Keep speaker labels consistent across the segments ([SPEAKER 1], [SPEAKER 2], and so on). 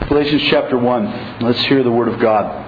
[SPEAKER 1] Galatians chapter 1. Let's hear the Word of God.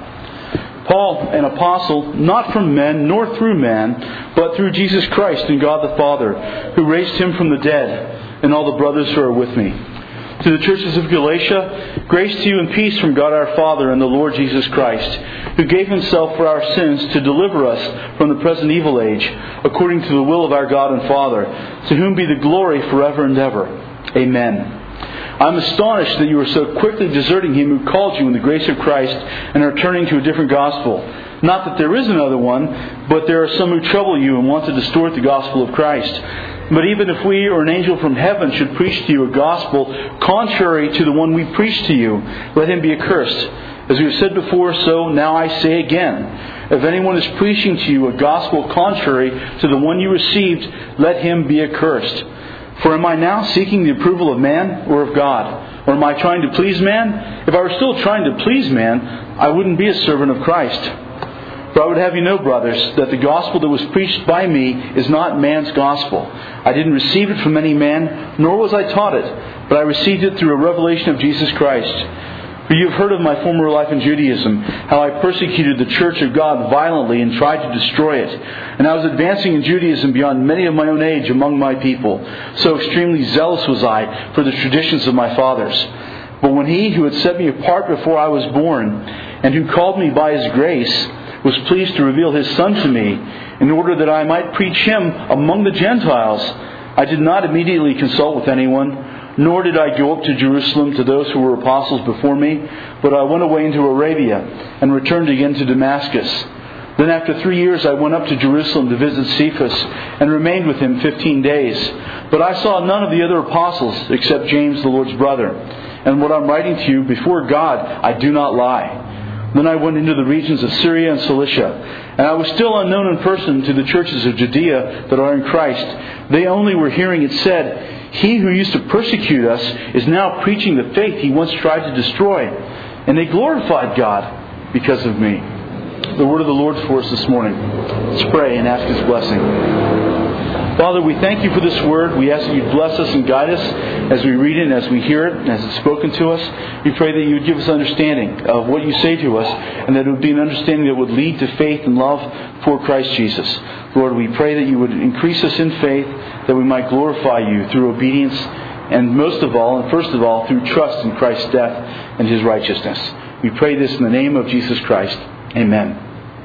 [SPEAKER 1] Paul, an apostle, not from men nor through man, but through Jesus Christ and God the Father, who raised Him from the dead, and all the brothers who are with me. To the churches of Galatia, grace to you and peace from God our Father and the Lord Jesus Christ, who gave Himself for our sins to deliver us from the present evil age, according to the will of our God and Father, to whom be the glory forever and ever. Amen. I'm astonished that you are so quickly deserting Him who called you in the grace of Christ and are turning to a different gospel. Not that there is another one, but there are some who trouble you and want to distort the gospel of Christ. But even if we or an angel from heaven should preach to you a gospel contrary to the one we preach to you, let him be accursed. As we have said before, so now I say again. If anyone is preaching to you a gospel contrary to the one you received, let him be accursed. For am I now seeking the approval of man or of God? Or am I trying to please man? If I were still trying to please man, I wouldn't be a servant of Christ. For I would have you know, brothers, that the gospel that was preached by me is not man's gospel. I didn't receive it from any man, nor was I taught it, but I received it through a revelation of Jesus Christ. For you have heard of my former life in Judaism, how I persecuted the church of God violently and tried to destroy it. And I was advancing in Judaism beyond many of my own age among my people. So extremely zealous was I for the traditions of my fathers. But when He who had set me apart before I was born, and who called me by His grace, was pleased to reveal His Son to me, in order that I might preach Him among the Gentiles, I did not immediately consult with anyone, nor did I go up to Jerusalem to those who were apostles before me, but I went away into Arabia and returned again to Damascus. Then after 3 years I went up to Jerusalem to visit Cephas and remained with him 15 days. But I saw none of the other apostles except James, the Lord's brother. And what I'm writing to you before God, I do not lie. Then I went into the regions of Syria and Cilicia, and I was still unknown in person to the churches of Judea that are in Christ. They only were hearing it said, He who used to persecute us is now preaching the faith he once tried to destroy. And they glorified God because of me. The word of the Lord for us this morning. Let's pray and ask His blessing. Father, we thank You for this word. We ask that You bless us and guide us as we read it and as we hear it and as it's spoken to us. We pray that You would give us understanding of what You say to us, and that it would be an understanding that would lead to faith and love for Christ Jesus. Lord, we pray that You would increase us in faith, that we might glorify You through obedience, and most of all, and first of all, through trust in Christ's death and His righteousness. We pray this in the name of Jesus Christ. Amen.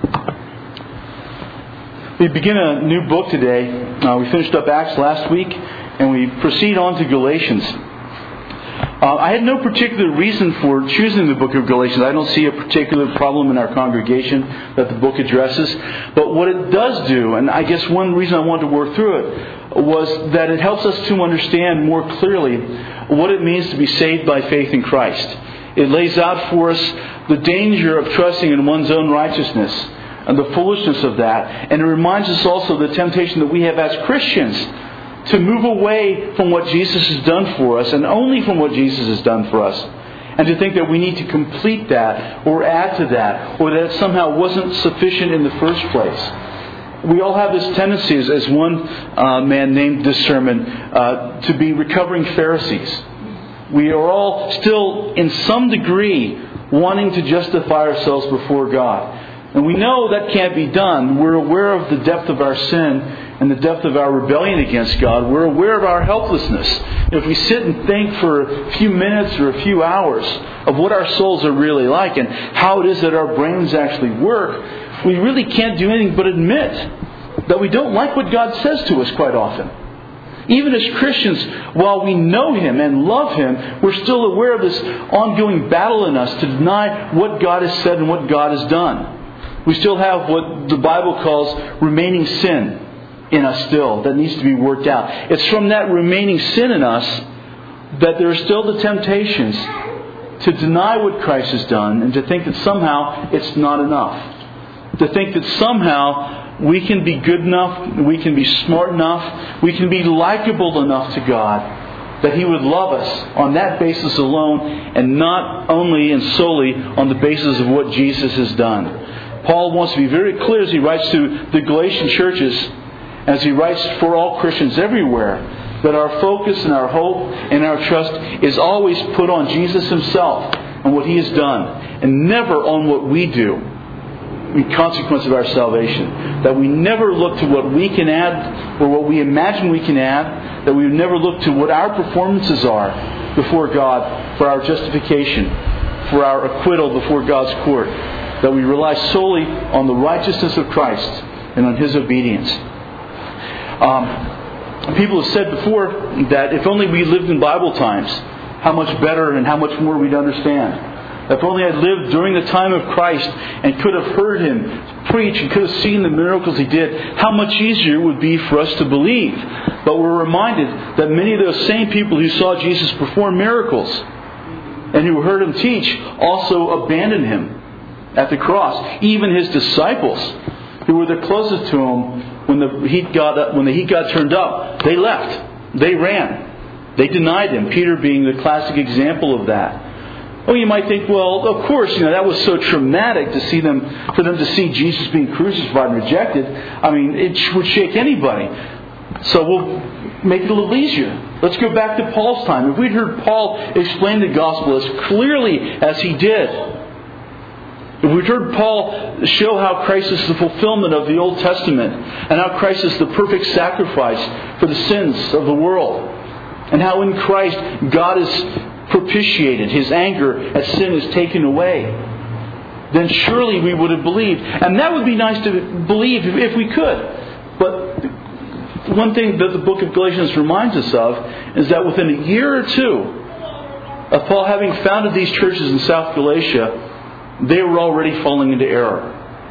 [SPEAKER 1] We begin a new book today. We finished up Acts last week, and we proceed on to Galatians. I had no particular reason for choosing the book of Galatians. I don't see a particular problem in our congregation that the book addresses. But what it does do, and I guess one reason I wanted to work through it, was that it helps us to understand more clearly what it means to be saved by faith in Christ. It lays out for us the danger of trusting in one's own righteousness and the foolishness of that. And it reminds us also of the temptation that we have as Christians to move away from what Jesus has done for us, and only from what Jesus has done for us, and to think that we need to complete that or add to that, or that it somehow wasn't sufficient in the first place. We all have this tendency, as one man named this sermon, to be recovering Pharisees. We are all still, in some degree, wanting to justify ourselves before God. And we know that can't be done. We're aware of the depth of our sin and the depth of our rebellion against God. We're aware of our helplessness. If we sit and think for a few minutes or a few hours of what our souls are really like and how it is that our brains actually work, we really can't do anything but admit that we don't like what God says to us quite often. Even as Christians, while we know Him and love Him, we're still aware of this ongoing battle in us to deny what God has said and what God has done. We still have what the Bible calls remaining sin in us still that needs to be worked out. It's from that remaining sin in us that there are still the temptations to deny what Christ has done and to think that somehow it's not enough. To think that somehow we can be good enough, we can be smart enough, we can be likable enough to God, that He would love us on that basis alone, and not only and solely on the basis of what Jesus has done. Paul wants to be very clear as he writes to the Galatian churches, as he writes for all Christians everywhere, that our focus and our hope and our trust is always put on Jesus Himself on what He has done, and never on what we do in consequence of our salvation. That we never look to what we can add or what we imagine we can add. That we never look to what our performances are before God for our justification, for our acquittal before God's court. That we rely solely on the righteousness of Christ and on His obedience. People have said before that if only we lived in Bible times, how much better and how much more we'd understand. If only I'd lived during the time of Christ and could have heard Him preach and could have seen the miracles He did, how much easier it would be for us to believe. But we're reminded that many of those same people who saw Jesus perform miracles and who heard Him teach also abandoned Him at the cross. Even His disciples, who were the closest to Him, when the heat got turned up, they left. They ran. They denied Him. Peter being the classic example of that. Oh, you might think, well, of course, that was so traumatic for them to see Jesus being crucified and rejected. I mean, it would shake anybody. So we'll make it a little easier. Let's go back to Paul's time. If we'd heard Paul explain the gospel as clearly as he did, if we'd heard Paul show how Christ is the fulfillment of the Old Testament, and how Christ is the perfect sacrifice for the sins of the world, and how in Christ God is propitiated, His anger at sin is taken away, then surely we would have believed. And that would be nice to believe if we could. But one thing that the book of Galatians reminds us of is that within a year or two of Paul having founded these churches in South Galatia, they were already falling into error.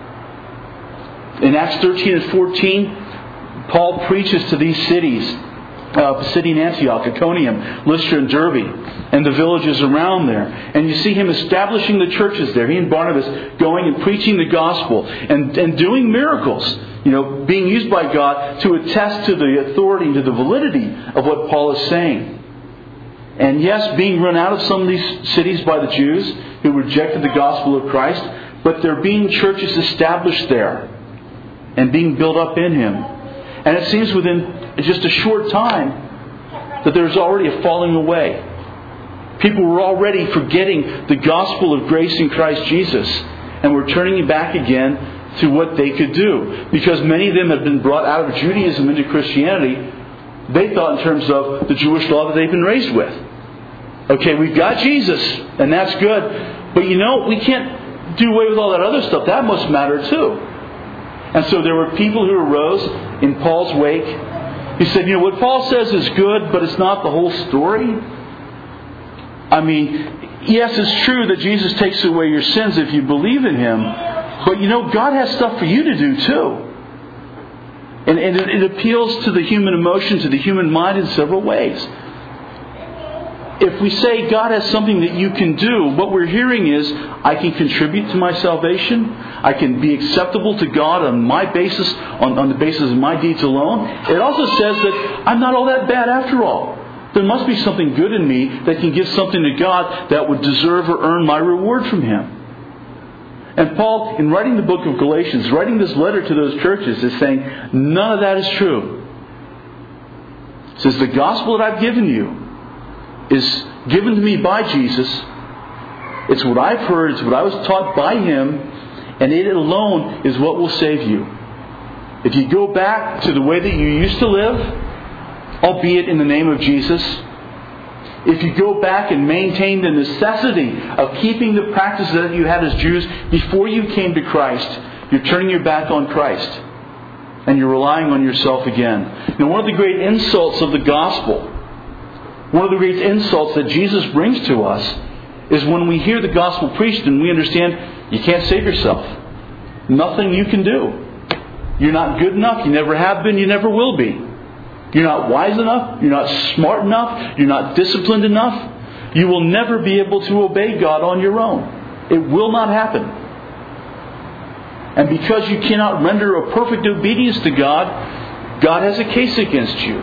[SPEAKER 1] In Acts 13 and 14, Paul preaches to these cities, Pisidian Antioch, Iconium, Lystra and Derbe, and the villages around there. And you see him establishing the churches there. He and Barnabas going and preaching the gospel and doing miracles, being used by God to attest to the authority and to the validity of what Paul is saying. And yes, being run out of some of these cities by the Jews who rejected the gospel of Christ, but there being churches established there and being built up in Him. And it seems within just a short time that there's already a falling away. People were already forgetting the gospel of grace in Christ Jesus and were turning back again to what they could do. Because many of them had been brought out of Judaism into Christianity, they thought in terms of the Jewish law that they've been raised with. Okay, we've got Jesus, and that's good. But we can't do away with all that other stuff. That must matter too. And so there were people who arose in Paul's wake. He said, what Paul says is good, but it's not the whole story. I mean, yes, it's true that Jesus takes away your sins if you believe in Him. But God has stuff for you to do too. And it appeals to the human emotion, to the human mind in several ways. If we say God has something that you can do, what we're hearing is, I can contribute to my salvation. I can be acceptable to God on my basis, on the basis of my deeds alone. It also says that I'm not all that bad after all. There must be something good in me that can give something to God that would deserve or earn my reward from Him. And Paul, in writing the book of Galatians, writing this letter to those churches, is saying, none of that is true. He says, the gospel that I've given you is given to me by Jesus. It's what I've heard. It's what I was taught by Him. And it alone is what will save you. If you go back to the way that you used to live, albeit in the name of Jesus, if you go back and maintain the necessity of keeping the practices that you had as Jews before you came to Christ, you're turning your back on Christ. And you're relying on yourself again. One of the great insults of the gospel, one of the great insults that Jesus brings to us, is when we hear the gospel preached and we understand you can't save yourself. Nothing you can do. You're not good enough. You never have been. You never will be. You're not wise enough. You're not smart enough. You're not disciplined enough. You will never be able to obey God on your own. It will not happen. And because you cannot render a perfect obedience to God, God has a case against you.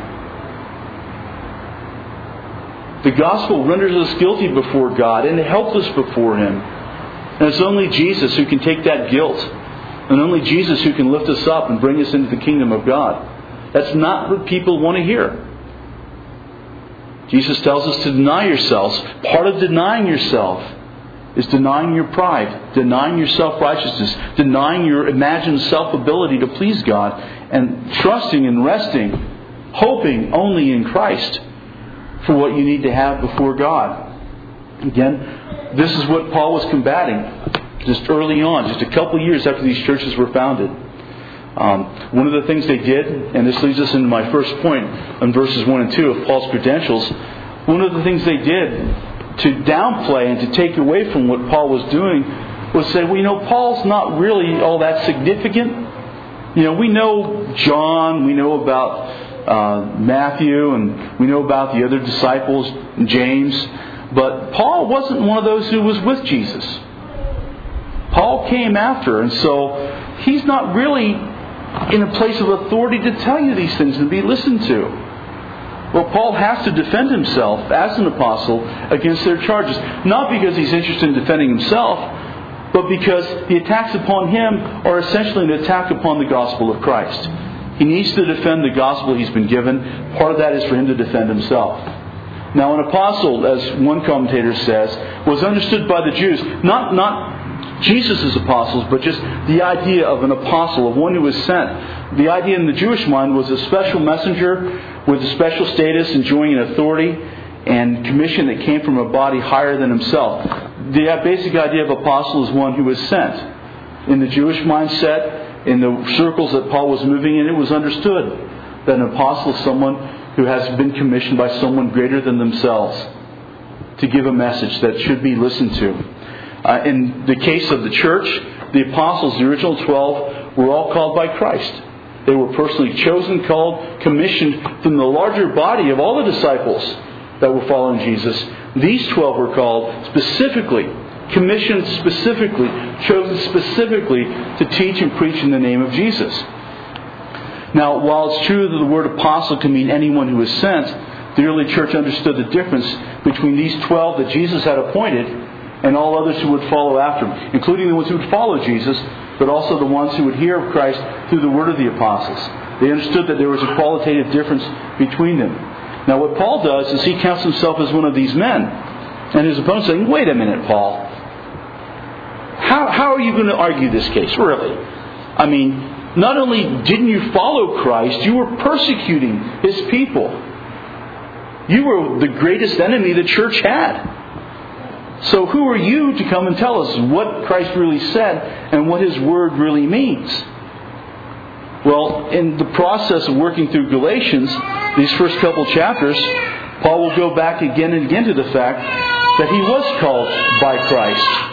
[SPEAKER 1] The gospel renders us guilty before God and helpless before Him. And it's only Jesus who can take that guilt. And only Jesus who can lift us up and bring us into the kingdom of God. That's not what people want to hear. Jesus tells us to deny yourselves. Part of denying yourself is denying your pride, denying your self-righteousness, denying your imagined self-ability to please God, and trusting and resting, hoping only in Christ for what you need to have before God. Again, this is what Paul was combating just early on, just a couple of years after these churches were founded. One of the things they did, and this leads us into my first point in verses 1 and 2 of Paul's credentials, one of the things they did to downplay and to take away from what Paul was doing was say, well, Paul's not really all that significant. We know John, we know about Matthew, and we know about the other disciples, James, but Paul wasn't one of those who was with Jesus. Paul came after, and so he's not really in a place of authority to tell you these things and be listened to. Well, Paul has to defend himself as an apostle against their charges. Not because he's interested in defending himself, but because the attacks upon him are essentially an attack upon the gospel of Christ. He needs to defend the gospel he's been given. Part of that is for him to defend himself. Now, an apostle, as one commentator says, was understood by the Jews, not Jesus' apostles, but just the idea of an apostle, of one who was sent. The idea in the Jewish mind was a special messenger with a special status, enjoying an authority and commission that came from a body higher than himself. The basic idea of apostle is one who was sent. In the Jewish mindset, in the circles that Paul was moving in, it was understood that an apostle is someone who has been commissioned by someone greater than themselves to give a message that should be listened to. In the case of the church, the apostles, the original 12, were all called by Christ. They were personally chosen, called, commissioned from the larger body of all the disciples that were following Jesus. These 12 were called specifically, commissioned specifically, chosen specifically to teach and preach in the name of Jesus. Now, while it's true that the word apostle can mean anyone who is sent, the early church understood the difference between these 12 that Jesus had appointed and all others who would follow after him, including the ones who would follow Jesus, but also the ones who would hear of Christ through the word of the apostles. They understood that there was a qualitative difference between them. Now, what Paul does is he counts himself as one of these men. And his opponent's saying, wait a minute, Paul. How are you going to argue this case, really? I mean, not only didn't you follow Christ, you were persecuting His people. You were the greatest enemy the church had. So who are you to come and tell us what Christ really said and what His Word really means? Well, in the process of working through Galatians, these first couple chapters, Paul will go back again and again to the fact that he was called by Christ.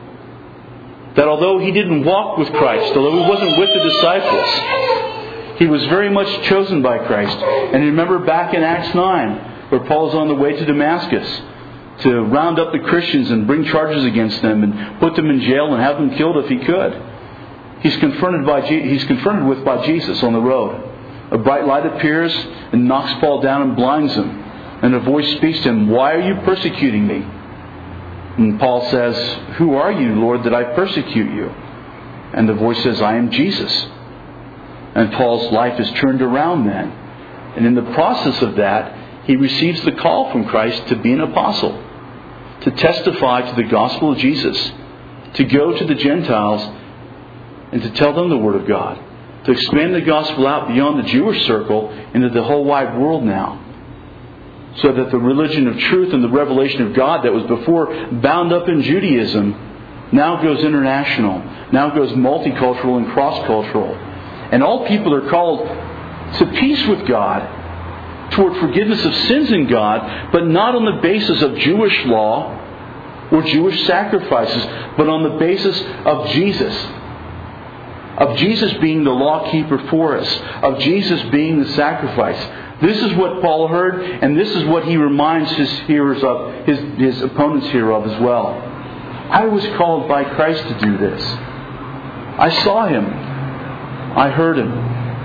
[SPEAKER 1] That although he didn't walk with Christ, although he wasn't with the disciples, he was very much chosen by Christ. And remember back in Acts 9, where Paul is on the way to Damascus to round up the Christians and bring charges against them and put them in jail and have them killed if he could. He's confronted with by Jesus on the road. A bright light appears and knocks Paul down and blinds him. And a voice speaks to him, "Why are you persecuting me?" And Paul says, "Who are you, Lord, that I persecute you?" And the voice says, "I am Jesus." And Paul's life is turned around then. And in the process of that, he receives the call from Christ to be an apostle, to testify to the gospel of Jesus, to go to the Gentiles and to tell them the Word of God, to expand the gospel out beyond the Jewish circle into the whole wide world now, so that the religion of truth and the revelation of God that was before bound up in Judaism now goes international, now goes multicultural and cross-cultural. And all people are called to peace with God, toward forgiveness of sins in God, but not on the basis of Jewish law or Jewish sacrifices, but on the basis of Jesus. Of Jesus being the law keeper for us. Of Jesus being the sacrifice. This is what Paul heard, and this is what he reminds his hearers of, his opponents here of as well. I was called by Christ to do this. I saw Him. I heard Him.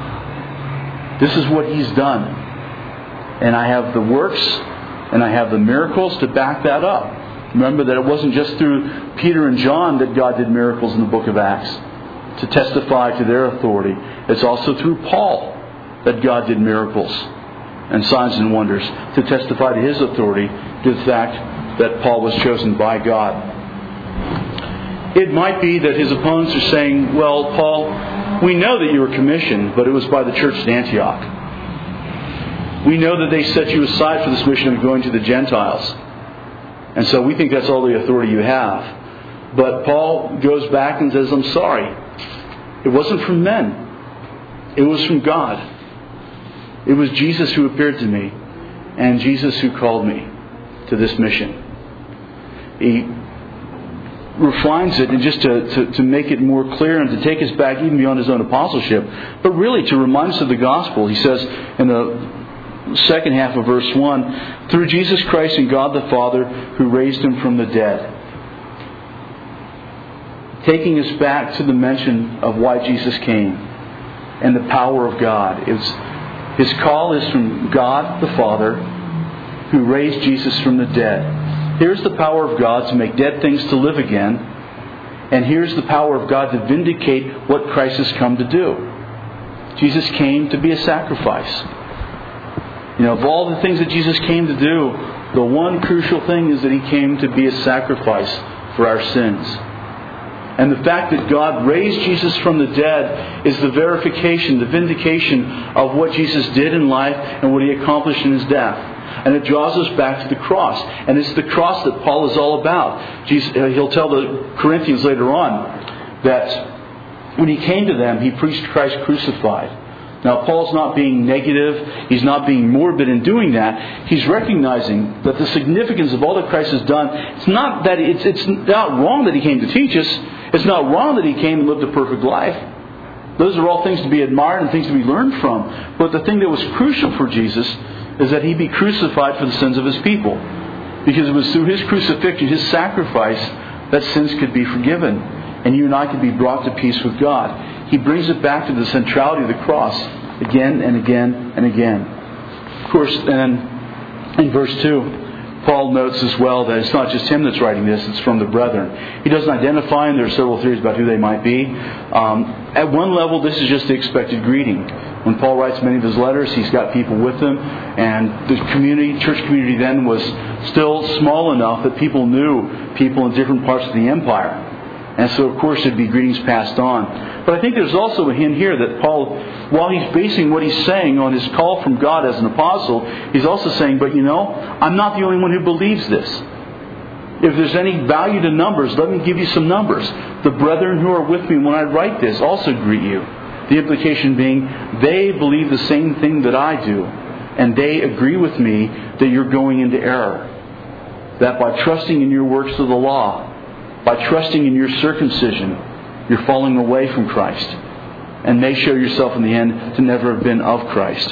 [SPEAKER 1] This is what He's done. And I have the works, and I have the miracles to back that up. Remember that it wasn't just through Peter and John that God did miracles in the book of Acts to testify to their authority. It's also through Paul that God did miracles and signs and wonders to testify to his authority, to the fact that Paul was chosen by God. It might be that his opponents are saying, well, Paul, we know that you were commissioned, but it was by the church at Antioch. We know that they set you aside for this mission of going to the Gentiles. And so we think that's all the authority you have. But Paul goes back and says, I'm sorry. It wasn't from men. It was from God. It was Jesus who appeared to me, and Jesus who called me to this mission. He refines it, and just to make it more clear and to take us back even beyond his own apostleship, but really to remind us of the gospel. He says in the second half of verse 1, through Jesus Christ and God the Father who raised him from the dead. Taking us back to the mention of why Jesus came and the power of God. His call is from God the Father who raised Jesus from the dead. Here's the power of God to make dead things to live again. And here's the power of God to vindicate what Christ has come to do. Jesus came to be a sacrifice. Of all the things that Jesus came to do, the one crucial thing is that He came to be a sacrifice for our sins. And the fact that God raised Jesus from the dead is the verification, the vindication of what Jesus did in life and what He accomplished in His death. And it draws us back to the cross. And it's the cross that Paul is all about. He'll tell the Corinthians later on that when he came to them, he preached Christ crucified. Now, Paul's not being negative. He's not being morbid in doing that. He's recognizing that the significance of all that Christ has done, it's not wrong that He came to teach us. It's not wrong that He came and lived a perfect life. Those are all things to be admired and things to be learned from. But the thing that was crucial for Jesus is that He be crucified for the sins of His people. Because it was through His crucifixion, His sacrifice, that sins could be forgiven. And you and I could be brought to peace with God. He brings it back to the centrality of the cross again and again and again. Of course, then in verse 2, Paul notes as well that it's not just him that's writing this, it's from the brethren. He doesn't identify, and there are several theories about who they might be. At one level, this is just the expected greeting. When Paul writes many of his letters, he's got people with him, and the church community then was still small enough that people knew people in different parts of the empire. And so, of course, there'd be greetings passed on. But I think there's also a hint here that Paul, while he's basing what he's saying on his call from God as an apostle, he's also saying, but I'm not the only one who believes this. If there's any value to numbers, let me give you some numbers. The brethren who are with me when I write this also greet you. The implication being, they believe the same thing that I do. And they agree with me that you're going into error. That by trusting in your works of the law, by trusting in your circumcision, you're falling away from Christ. And may show yourself in the end to never have been of Christ.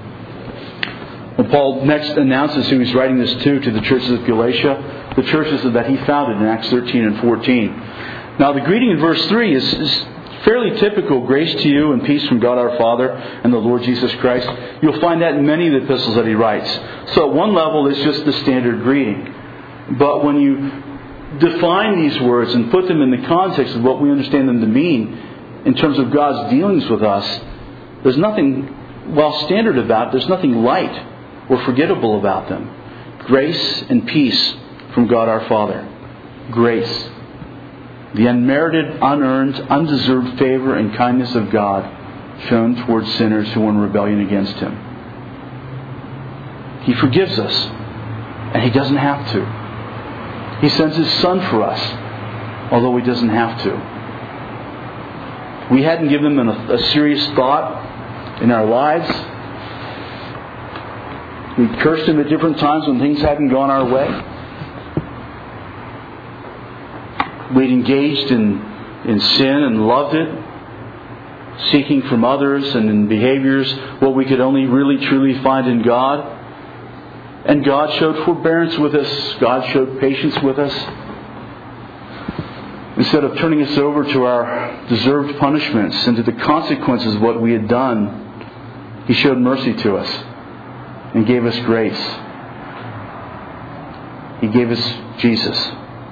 [SPEAKER 1] When Paul next announces who he's writing this to the churches of Galatia, the churches that he founded in Acts 13 and 14. Now the greeting in verse 3 is fairly typical. Grace to you and peace from God our Father and the Lord Jesus Christ. You'll find that in many of the epistles that he writes. So at one level it's just the standard greeting. But when you define these words and put them in the context of what we understand them to mean in terms of God's dealings with us, there's nothing, while standard about it, there's nothing light or forgettable about them. Grace and peace from God our Father. Grace. The unmerited, unearned, undeserved favor and kindness of God shown towards sinners who are in rebellion against Him. He forgives us, and He doesn't have to. He sends His Son for us, although He doesn't have to. We hadn't given Him a serious thought in our lives. We cursed Him at different times when things hadn't gone our way. We'd engaged in sin and loved it, seeking from others and in behaviors what we could only really truly find in God. And God showed forbearance with us. God showed patience with us. Instead of turning us over to our deserved punishments and to the consequences of what we had done, He showed mercy to us and gave us grace. He gave us Jesus.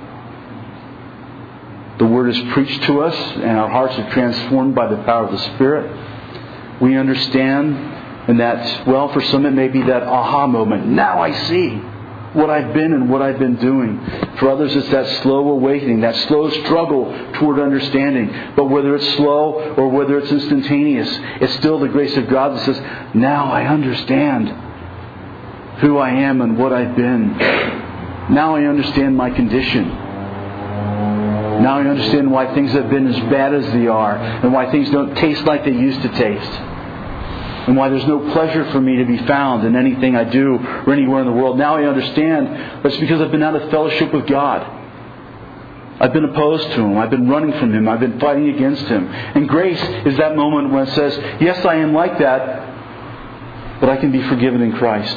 [SPEAKER 1] The Word is preached to us and our hearts are transformed by the power of the Spirit. We understand, and that, for some it may be that aha moment. Now I see. what I've been and what I've been doing. For others, it's that slow awakening, that slow struggle toward understanding. But whether it's slow or whether it's instantaneous, it's still the grace of God that says, now I understand who I am and what I've been. Now I understand my condition. Now I understand why things have been as bad as they are, and why things don't taste like they used to taste. And why there's no pleasure for me to be found in anything I do or anywhere in the world. Now I understand that's because I've been out of fellowship with God. I've been opposed to Him. I've been running from Him. I've been fighting against Him. And grace is that moment when it says, yes, I am like that, but I can be forgiven in Christ.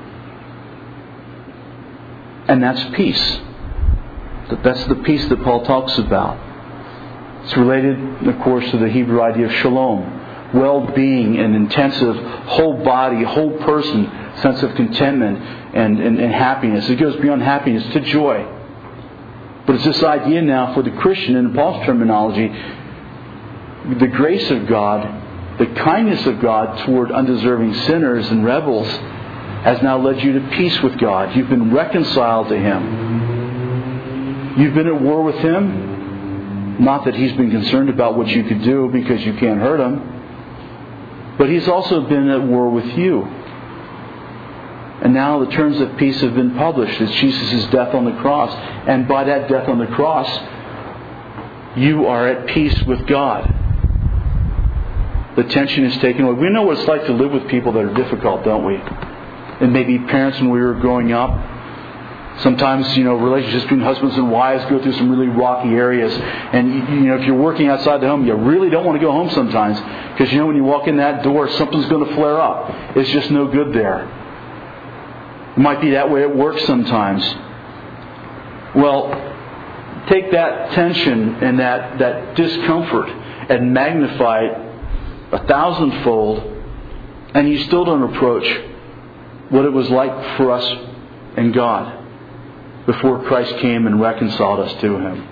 [SPEAKER 1] And that's peace. That's the peace that Paul talks about. It's related, of course, to the Hebrew idea of shalom. Well-being and intensive whole body, whole person sense of contentment and happiness. It goes beyond happiness to joy. But it's this idea now for the Christian, in Paul's terminology, the grace of God, the kindness of God toward undeserving sinners and rebels has now led you to peace with God. You've been reconciled to Him. You've been at war with Him. Not that He's been concerned about what you could do because you can't hurt Him. But He's also been at war with you. And now the terms of peace have been published. It's Jesus' death on the cross. And by that death on the cross, you are at peace with God. The tension is taken away. We know what it's like to live with people that are difficult, don't we? And maybe parents when we were growing up. Sometimes, relationships between husbands and wives go through some really rocky areas. And, if you're working outside the home, you really don't want to go home sometimes. Because, when you walk in that door, something's going to flare up. It's just no good there. It might be that way at work sometimes. Well, take that tension and that discomfort and magnify it 1,000-fold, and you still don't approach what it was like for us and God before Christ came and reconciled us to Him.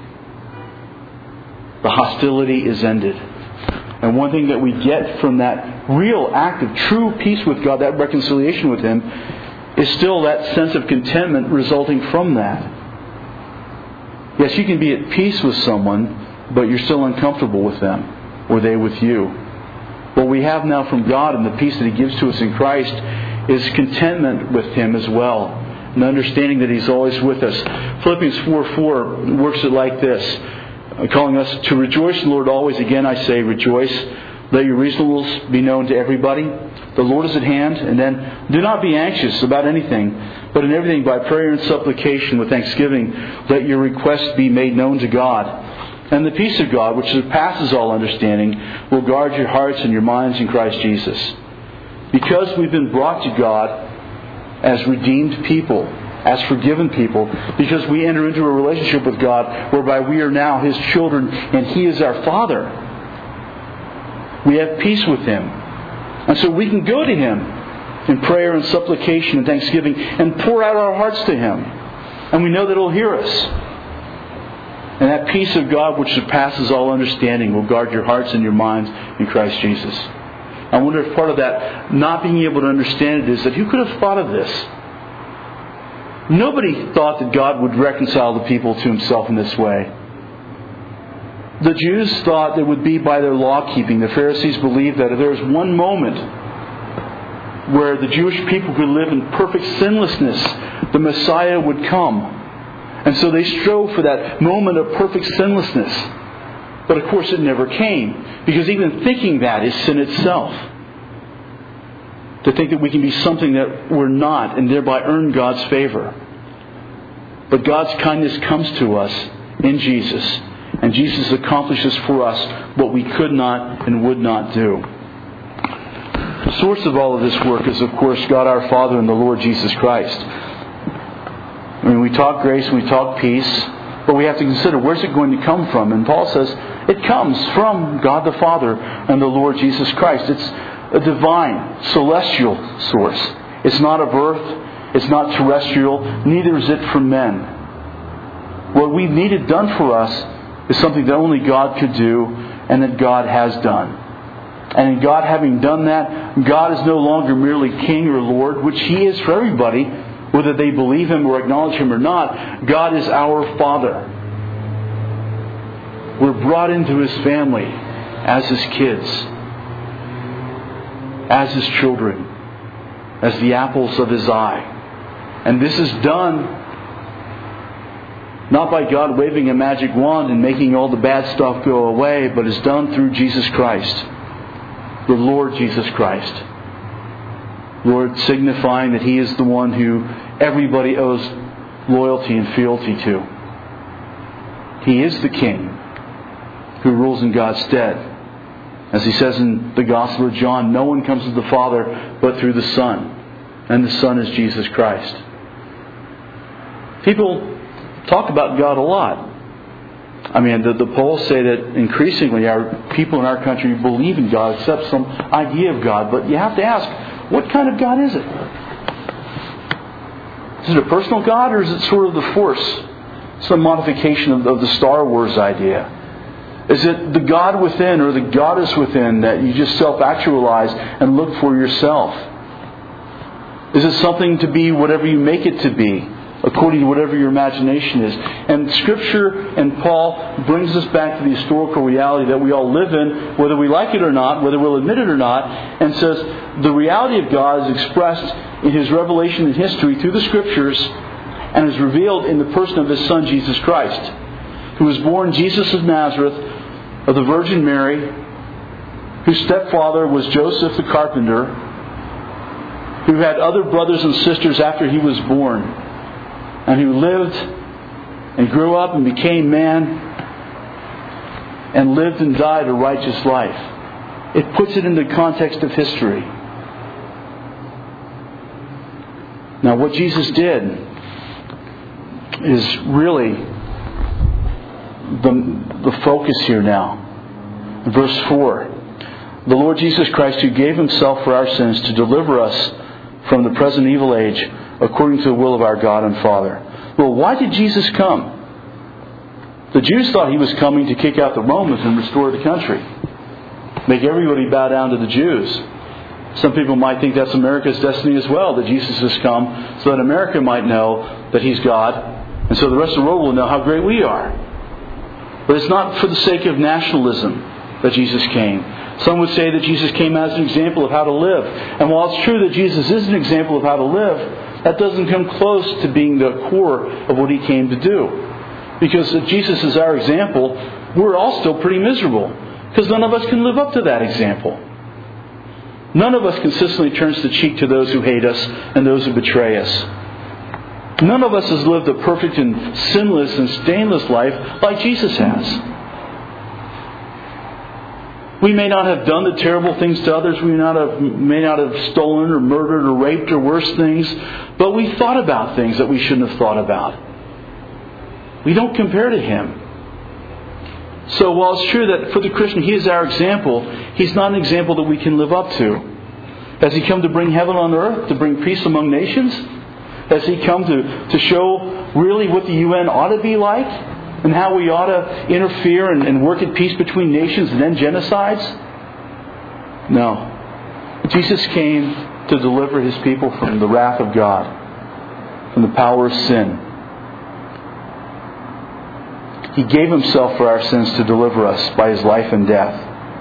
[SPEAKER 1] The hostility is ended. And one thing that we get from that real act of true peace with God, that reconciliation with Him, is still that sense of contentment resulting from that. Yes, you can be at peace with someone, but you're still uncomfortable with them, or they with you. What we have now from God and the peace that He gives to us in Christ is contentment with Him as well. And understanding that He's always with us. Philippians 4:4 works it like this, calling us to rejoice in the Lord always. Again I say, rejoice. Let your reasonableness be known to everybody. The Lord is at hand. And then, do not be anxious about anything, but in everything by prayer and supplication with thanksgiving, let your requests be made known to God. And the peace of God, which surpasses all understanding, will guard your hearts and your minds in Christ Jesus. Because we've been brought to God as redeemed people, as forgiven people, because we enter into a relationship with God whereby we are now His children and He is our Father. We have peace with Him. And so we can go to Him in prayer and supplication and thanksgiving and pour out our hearts to Him. And we know that He'll hear us. And that peace of God which surpasses all understanding will guard your hearts and your minds in Christ Jesus. I wonder if part of that not being able to understand it is that who could have thought of this? Nobody thought that God would reconcile the people to Himself in this way. The Jews thought it would be by their law keeping. The Pharisees believed that if there was one moment where the Jewish people could live in perfect sinlessness, the Messiah would come. And so they strove for that moment of perfect sinlessness. But of course it never came. Because even thinking that is sin itself. To think that we can be something that we're not and thereby earn God's favor. But God's kindness comes to us in Jesus. And Jesus accomplishes for us what we could not and would not do. The source of all of this work is, of course, God our Father and the Lord Jesus Christ. I mean, we talk grace and we talk peace, but we have to consider where's it going to come from. And Paul says it comes from God the Father and the Lord Jesus Christ. It's a divine, celestial source. It's not of earth. It's not terrestrial. Neither is it from men. What we needed done for us is something that only God could do and that God has done. And in God having done that, God is no longer merely King or Lord, which He is for everybody, Whether they believe Him or acknowledge Him or not, God is our Father. We're brought into His family as His kids, as His children, as the apples of His eye. And this is done not by God waving a magic wand and making all the bad stuff go away, but is done through Jesus Christ, the Lord Jesus Christ. Lord, signifying that He is the one who everybody owes loyalty and fealty to. He is the King who rules in God's stead. As He says in the Gospel of John, no one comes to the Father but through the Son, and the Son is Jesus Christ. People talk about God a lot. I mean, the polls say that increasingly our people in our country believe in God, accept some idea of God. But you have to ask, what kind of God is it? Is it a personal God, or is it sort of the Force? Some modification of the Star Wars idea? Is it the God within or the Goddess within that you just self-actualize and look for yourself? Is it something to be whatever you make it to be, according to whatever your imagination is? And Scripture and Paul brings us back to the historical reality that we all live in, whether we like it or not, whether we'll admit it or not, and says the reality of God is expressed in His revelation in history through the Scriptures and is revealed in the person of His Son, Jesus Christ, who was born Jesus of Nazareth, of the Virgin Mary, whose stepfather was Joseph the carpenter, who had other brothers and sisters after he was born, and who lived and grew up and became man and lived and died a righteous life. It puts it in the context of history. Now, what Jesus did is really the focus here now. Verse 4. The Lord Jesus Christ, who gave Himself for our sins to deliver us from the present evil age, according to the will of our God and Father. Well, why did Jesus come? The Jews thought He was coming to kick out the Romans and restore the country. Make everybody bow down to the Jews. Some people might think that's America's destiny as well, that Jesus has come so that America might know that He's God, and so the rest of the world will know how great we are. But it's not for the sake of nationalism that Jesus came. Some would say that Jesus came as an example of how to live. And while it's true that Jesus is an example of how to live, that doesn't come close to being the core of what He came to do. Because if Jesus is our example, we're all still pretty miserable. Because none of us can live up to that example. None of us consistently turns the cheek to those who hate us and those who betray us. None of us has lived a perfect and sinless and stainless life like Jesus has. We may not have done the terrible things to others. We may not have stolen or murdered or raped or worse things. But we thought about things that we shouldn't have thought about. We don't compare to Him. So while it's true that for the Christian He is our example, He's not an example that we can live up to. Has He come to bring heaven on earth? To bring peace among nations? Has He come to show really what the UN ought to be like? And how we ought to interfere and work at peace between nations and end genocides? No. Jesus came to deliver His people from the wrath of God, from the power of sin. He gave Himself for our sins to deliver us by His life and death.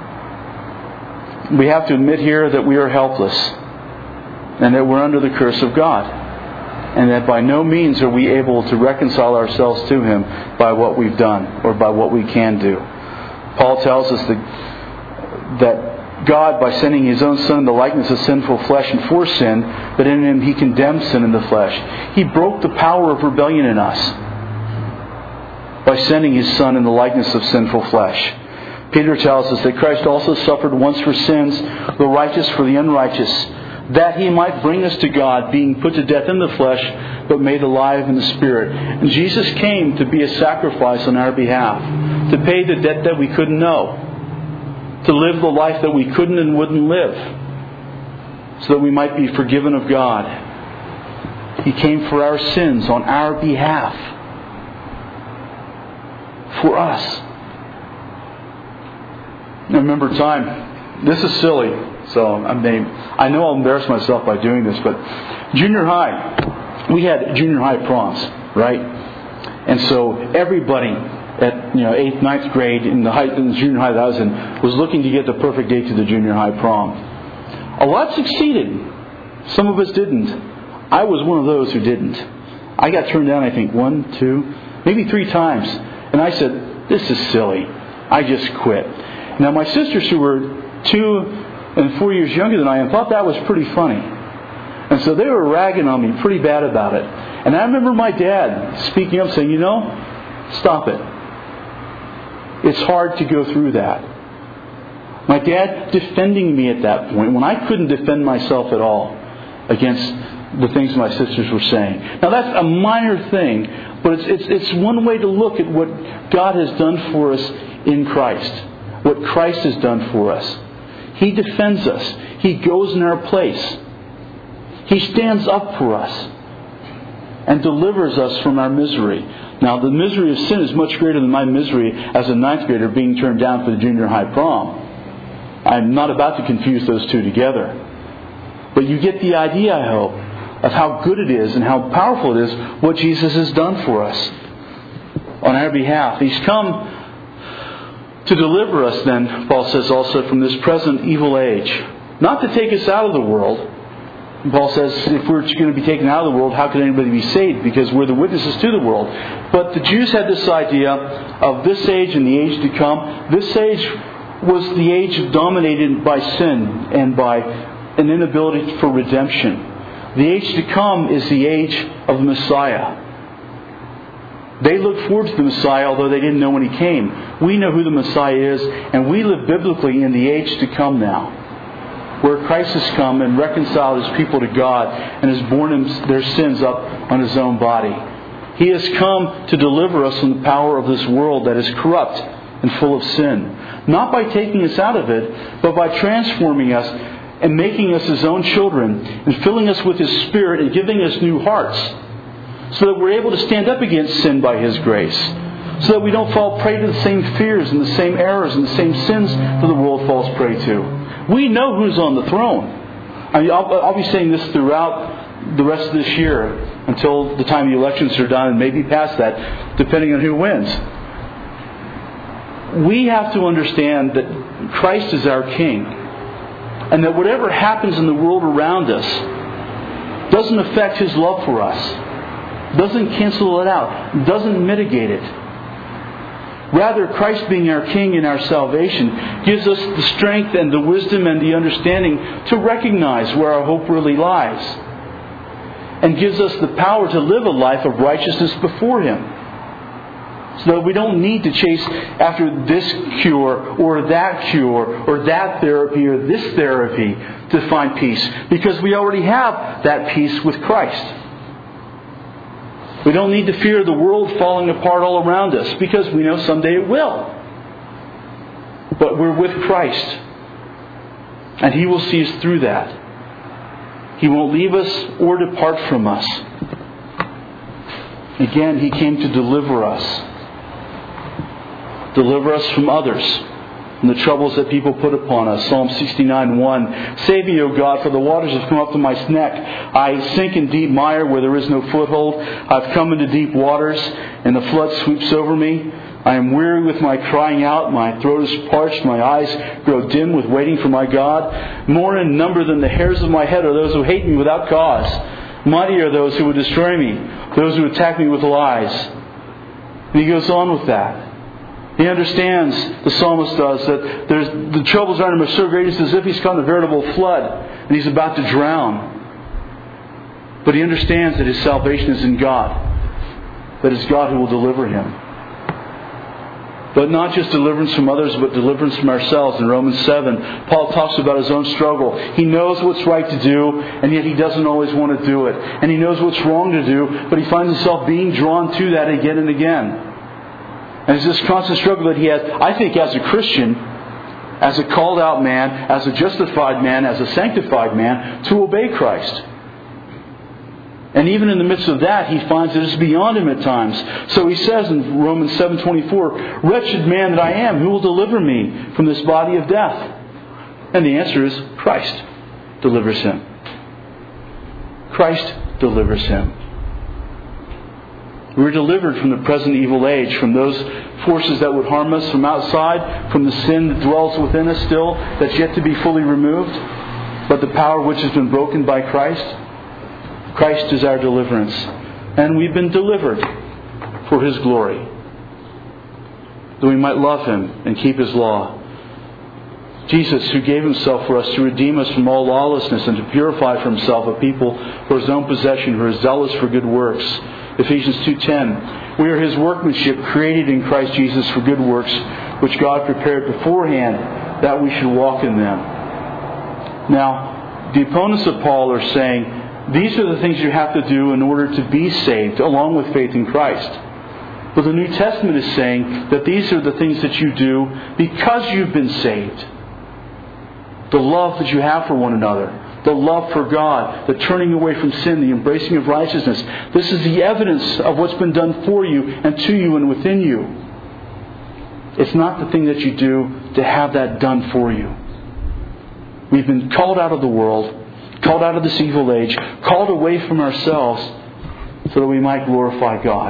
[SPEAKER 1] We have to admit here that we are helpless and that we're under the curse of God. And that by no means are we able to reconcile ourselves to Him by what we've done or by what we can do. Paul tells us that God, by sending His own Son in the likeness of sinful flesh and for sin, that in Him He condemned sin in the flesh. He broke the power of rebellion in us by sending His Son in the likeness of sinful flesh. Peter tells us that Christ also suffered once for sins, the righteous for the unrighteous, that He might bring us to God, being put to death in the flesh, but made alive in the Spirit. And Jesus came to be a sacrifice on our behalf, to pay the debt that we couldn't know, to live the life that we couldn't and wouldn't live, so that we might be forgiven of God. He came for our sins on our behalf, for us. I remember a time, this is silly, so I know I'll embarrass myself by doing this, but junior high, we had junior high proms, right? And so everybody at 8th, 9th grade in the junior high that I was in was looking to get the perfect date to the junior high prom. A lot succeeded. Some of us didn't. I was one of those who didn't. I got turned down, I think, 1, 2, maybe 3 times. And I said, this is silly. I just quit. Now my sisters, who were 2 and 4 years younger than I am, thought that was pretty funny. And so they were ragging on me pretty bad about it. And I remember my dad speaking up saying, stop it. It's hard to go through that. My dad defending me at that point when I couldn't defend myself at all against the things my sisters were saying. Now that's a minor thing, but it's one way to look at what God has done for us in Christ. What Christ has done for us. He defends us. He goes in our place. He stands up for us and delivers us from our misery. Now, the misery of sin is much greater than my misery as a 9th grader being turned down for the junior high prom. I'm not about to confuse those two together. But you get the idea, I hope, of how good it is and how powerful it is what Jesus has done for us on our behalf. He's come to deliver us, then, Paul says also, from this present evil age. Not to take us out of the world. Paul says, if we're going to be taken out of the world, how can anybody be saved? Because we're the witnesses to the world. But the Jews had this idea of this age and the age to come. This age was the age dominated by sin and by an inability for redemption. The age to come is the age of the Messiah. They looked forward to the Messiah, although they didn't know when He came. We know who the Messiah is, and we live biblically in the age to come now, where Christ has come and reconciled His people to God and has borne their sins up on His own body. He has come to deliver us from the power of this world that is corrupt and full of sin. Not by taking us out of it, but by transforming us and making us His own children and filling us with His Spirit and giving us new hearts, so that we're able to stand up against sin by His grace. So that we don't fall prey to the same fears and the same errors and the same sins that the world falls prey to. We know who's on the throne. I'll be saying this throughout the rest of this year until the time the elections are done and maybe past that, depending on who wins. We have to understand that Christ is our King. And that whatever happens in the world around us doesn't affect His love for us. Doesn't cancel it out. Doesn't mitigate it. Rather, Christ being our King and our salvation gives us the strength and the wisdom and the understanding to recognize where our hope really lies. And gives us the power to live a life of righteousness before Him. So that we don't need to chase after this cure or that therapy or this therapy to find peace. Because we already have that peace with Christ. We don't need to fear the world falling apart all around us, because we know someday it will. But we're with Christ. And He will see us through that. He won't leave us or depart from us. Again, He came to deliver us. Deliver us from others and the troubles that people put upon us. Psalm 69:1. Save me, O God, for the waters have come up to my neck. I sink in deep mire where there is no foothold. I've come into deep waters, and the flood sweeps over me. I am weary with my crying out. My throat is parched. My eyes grow dim with waiting for my God. More in number than the hairs of my head are those who hate me without cause. Mighty are those who would destroy me, those who attack me with lies. And he goes on with that. He understands, the psalmist does, that the troubles around him are so great, it's as if he's caught in a veritable flood and he's about to drown. But he understands that his salvation is in God, that it's God who will deliver him. But not just deliverance from others, but deliverance from ourselves. In Romans 7, Paul talks about his own struggle. He knows what's right to do, and yet he doesn't always want to do it. And he knows what's wrong to do, but he finds himself being drawn to that again and again. And it's this constant struggle that he has, I think, as a Christian, as a called out man, as a justified man, as a sanctified man, to obey Christ. And even in the midst of that, he finds that it's beyond him at times. So he says in Romans 7:24, "Wretched man that I am, who will deliver me from this body of death?" And the answer is Christ delivers him. Christ delivers him. We're delivered from the present evil age, from those forces that would harm us from outside, from the sin that dwells within us still, that's yet to be fully removed, but the power which has been broken by Christ. Christ is our deliverance. And we've been delivered for His glory, that we might love Him and keep His law. Jesus, who gave Himself for us to redeem us from all lawlessness and to purify for Himself a people for His own possession who are zealous for good works. Ephesians 2:10. We are His workmanship, created in Christ Jesus for good works, which God prepared beforehand that we should walk in them. Now, the opponents of Paul are saying, these are the things you have to do in order to be saved, along with faith in Christ. But the New Testament is saying that these are the things that you do because you've been saved. The love that you have for one another, the love for God, the turning away from sin, the embracing of righteousness. This is the evidence of what's been done for you and to you and within you. It's not the thing that you do to have that done for you. We've been called out of the world, called out of this evil age, called away from ourselves so that we might glorify God.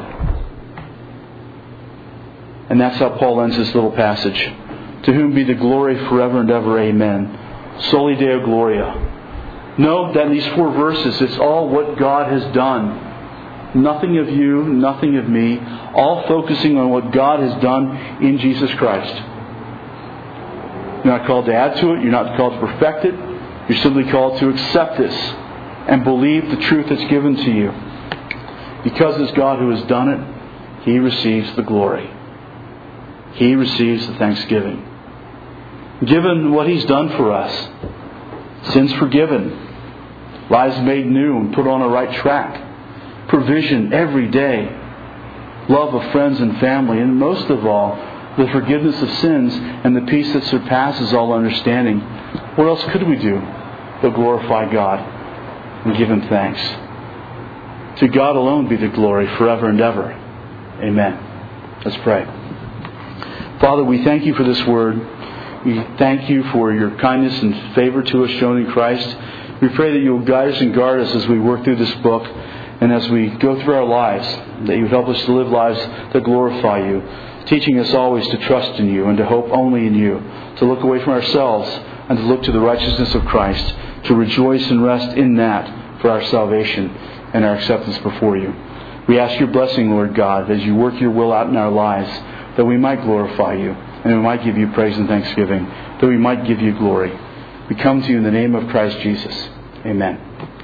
[SPEAKER 1] And that's how Paul ends this little passage. To whom be the glory forever and ever. Amen. Soli Deo Gloria. Note that in these 4 verses, it's all what God has done. Nothing of you, nothing of me. All focusing on what God has done in Jesus Christ. You're not called to add to it. You're not called to perfect it. You're simply called to accept this and believe the truth that's given to you. Because it's God who has done it, He receives the glory. He receives the thanksgiving. Given what He's done for us, sins forgiven, lives made new and put on a right track, provision every day, love of friends and family, and most of all, the forgiveness of sins and the peace that surpasses all understanding. What else could we do but glorify God and give Him thanks? To God alone be the glory forever and ever. Amen. Let's pray. Father, we thank You for this word. We thank You for Your kindness and favor to us shown in Christ. We pray that You will guide us and guard us as we work through this book and as we go through our lives, that You would help us to live lives that glorify You, teaching us always to trust in You and to hope only in You, to look away from ourselves and to look to the righteousness of Christ, to rejoice and rest in that for our salvation and our acceptance before You. We ask Your blessing, Lord God, as You work Your will out in our lives, that we might glorify You, and we might give You praise and thanksgiving, that we might give You glory. We come to You in the name of Christ Jesus. Amen.